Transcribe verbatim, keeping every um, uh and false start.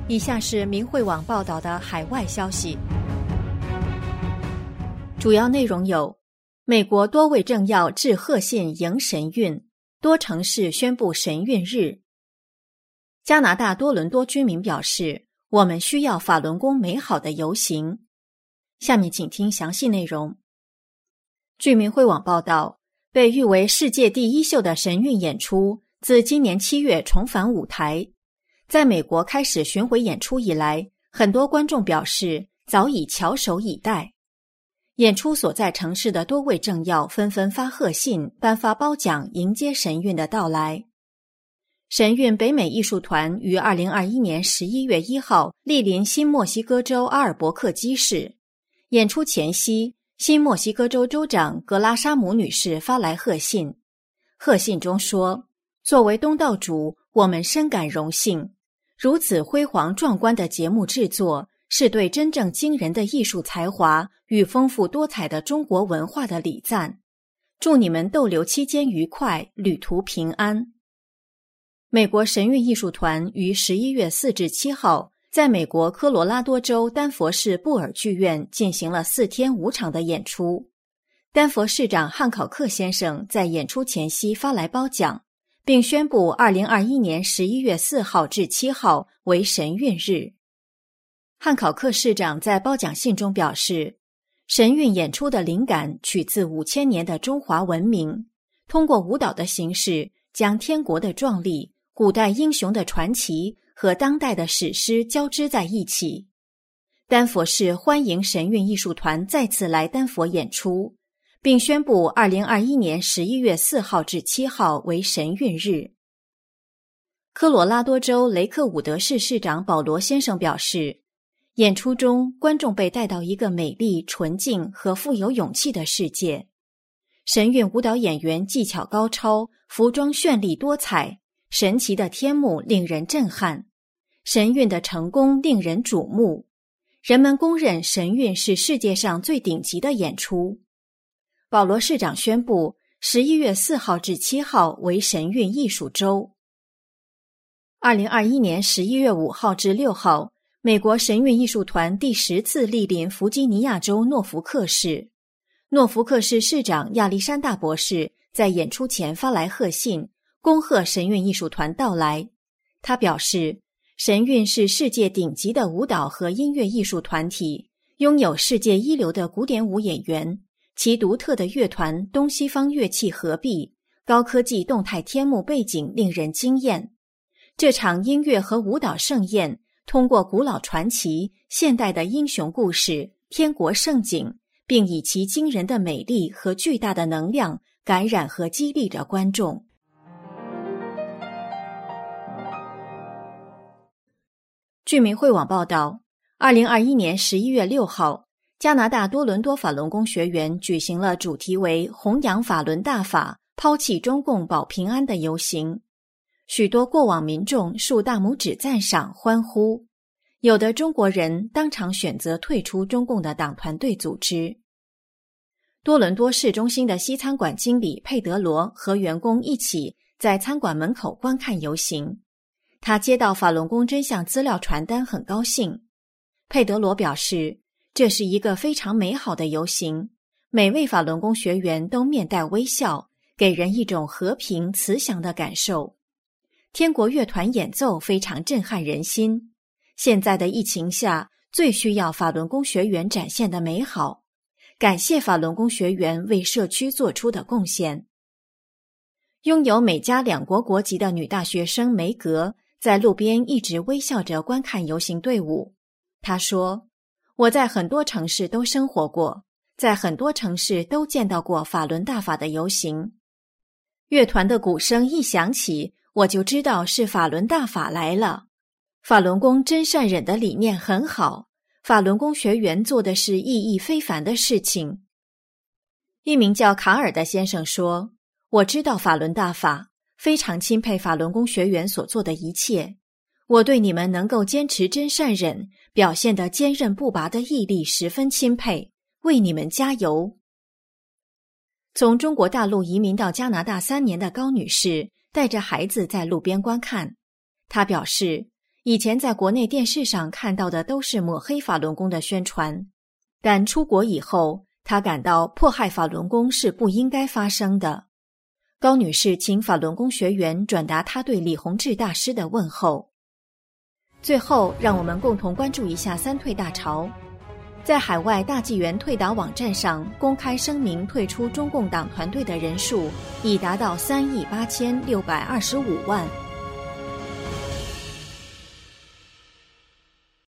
以下是明慧网报道的海外消息，主要内容有：美国多位政要致贺信迎神韵，多城市宣布神韵日。加拿大多伦多居民表示，我们需要法轮功美好的游行。下面请听详细内容。据明慧网报道，被誉为世界第一秀的神韵演出自今年七月重返舞台。在美国开始巡回演出以来，很多观众表示早已翘首以待。演出所在城市的多位政要纷纷发贺信、颁发褒奖，迎接神韵的到来。神韵北美艺术团于二零二一年十一月一号莅临新墨西哥州阿尔伯克基市。演出前夕，新墨西哥州州长格拉沙姆女士发来贺信。贺信中说，作为东道主，我们深感荣幸。如此辉煌壮观的节目制作，是对真正惊人的艺术才华与丰富多彩的中国文化的礼赞。祝你们逗留期间愉快，旅途平安。美国神韵艺术团于十一月四至七号在美国科罗拉多州丹佛市布尔剧院进行了四天五场的演出。丹佛市长汉考克先生在演出前夕发来褒奖，并宣布二零二一年十一月四号至七号为神韵日。汉考克市长在褒奖信中表示，神韵演出的灵感取自五千年的中华文明，通过舞蹈的形式将天国的壮丽、古代英雄的传奇和当代的史诗交织在一起。丹佛市欢迎神韵艺术团再次来丹佛演出，并宣布二零二一年十一月四号至七号为神韵日。科罗拉多州雷克伍德市市长保罗先生表示，演出中观众被带到一个美丽、纯净和富有勇气的世界。神韵舞蹈演员技巧高超，服装绚丽多彩，神奇的天幕令人震撼。神韵的成功令人瞩目，人们公认神韵是世界上最顶级的演出。保罗市长宣布十一月四号至七号为神韵艺术周。二零二一年十一月五号至六号，美国神韵艺术团第十次莅临弗吉尼亚州诺福克市。诺福克市市长亚历山大博士在演出前发来贺信，恭贺神韵艺术团到来。他表示，神韵是世界顶级的舞蹈和音乐艺术团体，拥有世界一流的古典舞演员，其独特的乐团东西方乐器合璧，高科技动态天幕背景令人惊艳。这场音乐和舞蹈盛宴通过古老传奇、现代的英雄故事、天国盛景，并以其惊人的美丽和巨大的能量感染和激励着观众。据明慧网报道，二零二一年十一月六号，加拿大多伦多法轮功学员举行了主题为弘扬法轮大法，抛弃中共保平安的游行。许多过往民众竖大拇指赞赏欢呼，有的中国人当场选择退出中共的党团队组织。多伦多市中心的西餐馆经理佩德罗和员工一起在餐馆门口观看游行。他接到法轮功真相资料传单很高兴。佩德罗表示，这是一个非常美好的游行，每位法轮功学员都面带微笑，给人一种和平慈祥的感受。天国乐团演奏非常震撼人心。现在的疫情下，最需要法轮功学员展现的美好。感谢法轮功学员为社区做出的贡献。拥有美加两国国籍的女大学生梅格在路边一直微笑着观看游行队伍。她说，我在很多城市都生活过，在很多城市都见到过法轮大法的游行。乐团的鼓声一响起，我就知道是法轮大法来了。法轮功真善忍的理念很好，法轮功学员做的是意义非凡的事情。一名叫卡尔的先生说，我知道法轮大法，非常钦佩法轮功学员所做的一切。我对你们能够坚持真善忍，表现得坚韧不拔的毅力十分钦佩，为你们加油。从中国大陆移民到加拿大三年的高女士带着孩子在路边观看。她表示， 以前在国内电视上看到的都是抹黑法轮功的宣传，但出国以后，他感到迫害法轮功是不应该发生的。高女士请法轮功学员转达她对李洪志大师的问候。最后，让我们共同关注一下三退大潮。在海外大纪元退党网站上公开声明退出中共党团队的人数已达到三亿八千六百二十五万。